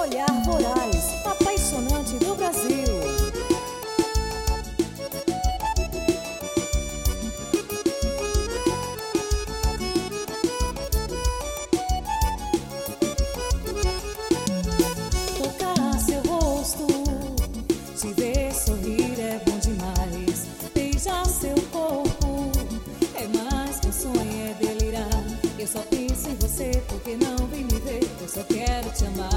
olhar voraz, apaixonante do Brasil. Tocar seu rosto, te ver sorrir é bom demais. Beijar seu corpo é mais que um sonho, é delirar. Eu só penso em você porque não vem me ver. Eu só quero te amar.